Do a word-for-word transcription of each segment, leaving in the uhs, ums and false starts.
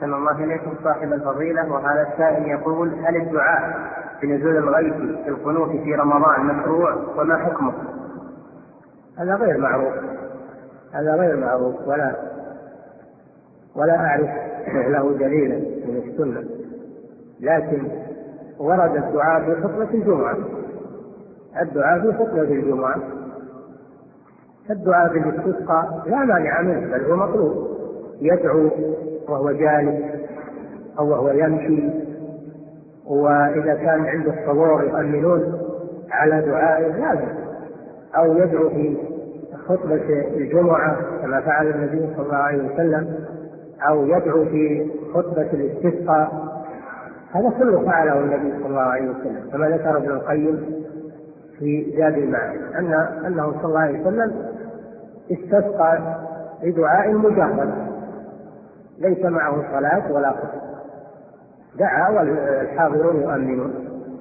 أحسن الله إليكم صاحب الفضيلة. وهذا السائل يقول: هل الدعاء بنزول الغيث في القنوت في رمضان مشروع وما حكمه؟ هذا غير معروف هذا غير معروف ولا ولا أعرف له دليلا من السنة، لكن ورد الدعاء في خطبة الجمعة الدعاء في خطبة الجمعة الدعاء بالاستسقاء لا مانع منه، بل هو مطلوب، يدعو وهو جالس أو وهو يمشي، وإذا كان عنده الصبور يؤمنون على دعائه لازم، أو يدعو في خطبة الجمعة كما فعل النبي صلى الله عليه وسلم، أو يدعو في خطبة الاستسقاء، هذا كله فعله النبي صلى الله عليه وسلم، كما ذكر ابن القيم في زاد المعاد أن أنه صلى الله عليه وسلم استسقى بدعاء مجرد ليس معه صلاة ولا خطبة، دعا والحاضرون يؤمنون،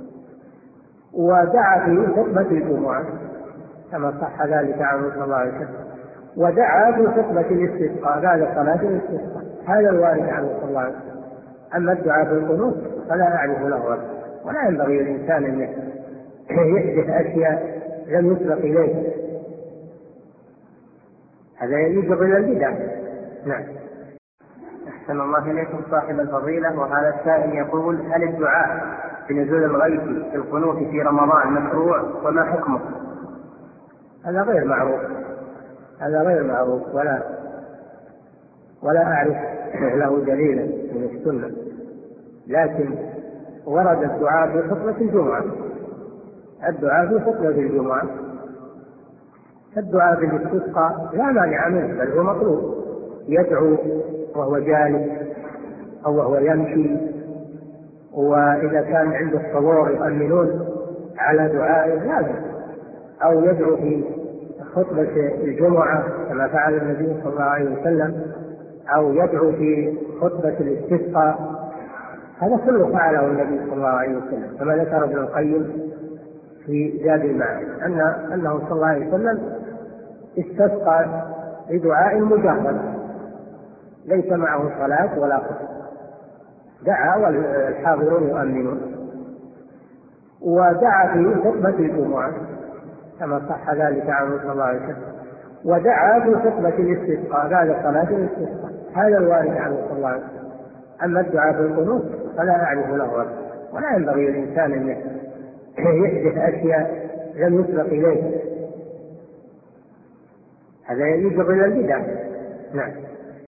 ودعا في خطبة الجمعة كما صح ذلك عنه صلى الله عليه وسلم، ودعا في خطبة الاستسقاء بعد صلاة الاستسقاء، هذا الوارد عنه صلى الله عليه وسلم. أما الدعاء في القنوت فلا أعرف له وقت، ولا ينبغي للإنسان أن يحدث أشياء لم يسبق إليه، هذا يجب إلى البدع. نعم. أحسن الله إليكم صاحب الفضيلة. وهذا السائل يقول: هل الدعاء بنزول الغيث في القنوت في رمضان مشروع وما حكمه؟ هذا غير معروف هذا غير معروف ولا ولا أعرف له دليلا من السنة، لكن ورد الدعاء في خطبة الجمعة الدعاء في خطبة الجمعة الدعاء بالاستسقاء لا مانع منه، بل هو مطلوب، يدعو وهو جالس أو وهو يمشي، وإذا كان عنده الصبور يؤمنون على دعائه لازم، أو يدعو في خطبة الجمعة كما فعل النبي صلى الله عليه وسلم، أو يدعو في خطبة الاستسقاء، هذا كله فعله النبي صلى الله عليه وسلم، كما ذكر ابن القيم في زاد المعاد أن أنه صلى الله عليه وسلم استسقى بدعاء مجرد ليس معه صلاة ولا خطبة، دعا والحاضرون يؤمنون، ودعا في خطبة الجمعة كما صح ذلك عنه صلى الله عليه وسلم، ودعا في خطبة الاستسقاء بعد صلاة الاستسقاء، هذا الوارد عنه صلى الله عليه وسلم. أما الدعاء في القنوت فلا أعرف له وقت، ولا ينبغي للإنسان أن يحدث أشياء لم يسبق إليه، هذا يجب إلى البدع. نعم.